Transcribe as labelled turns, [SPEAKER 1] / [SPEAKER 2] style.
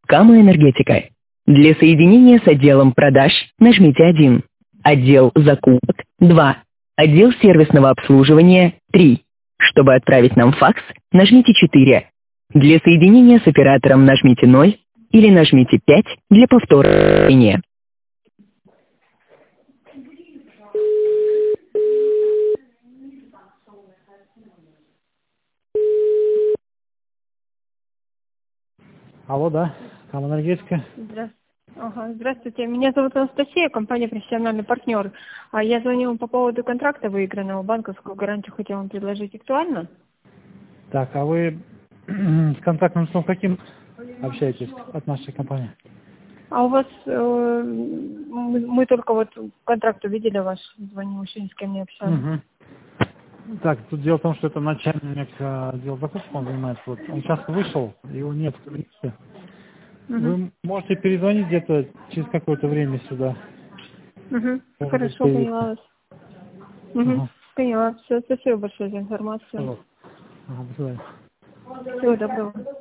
[SPEAKER 1] Кама Энергетика. Для соединения с отделом продаж нажмите 1. Отдел закупок 2. Отдел сервисного обслуживания 3. Чтобы отправить нам факс, нажмите 4. Для соединения с оператором нажмите 0 или нажмите 5 для повторения.
[SPEAKER 2] Алло, да, Кама Энергетика.
[SPEAKER 3] Здравствуйте, меня зовут Анастасия, компания «Профессиональный партнер». Я звоню вам по поводу контракта выигранного, банковскую гарантию хотела вам предложить. Актуально?
[SPEAKER 2] Так, а вы с контактным лицом каким общаетесь от нашей компании?
[SPEAKER 3] А у вас, мы только вот контракт увидели ваш, звоню, еще ни с кем не общались.
[SPEAKER 2] Угу. Так, тут дело в том, что это начальник отдела закупок, он занимается. Вот он сейчас вышел, его нет в кабинете. Вы можете перезвонить где-то через какое-то время сюда.
[SPEAKER 3] Хорошо, поняла вас. Поняла. Все, спасибо большое за информацию.
[SPEAKER 2] Ага, до свидания.
[SPEAKER 3] Всего доброго.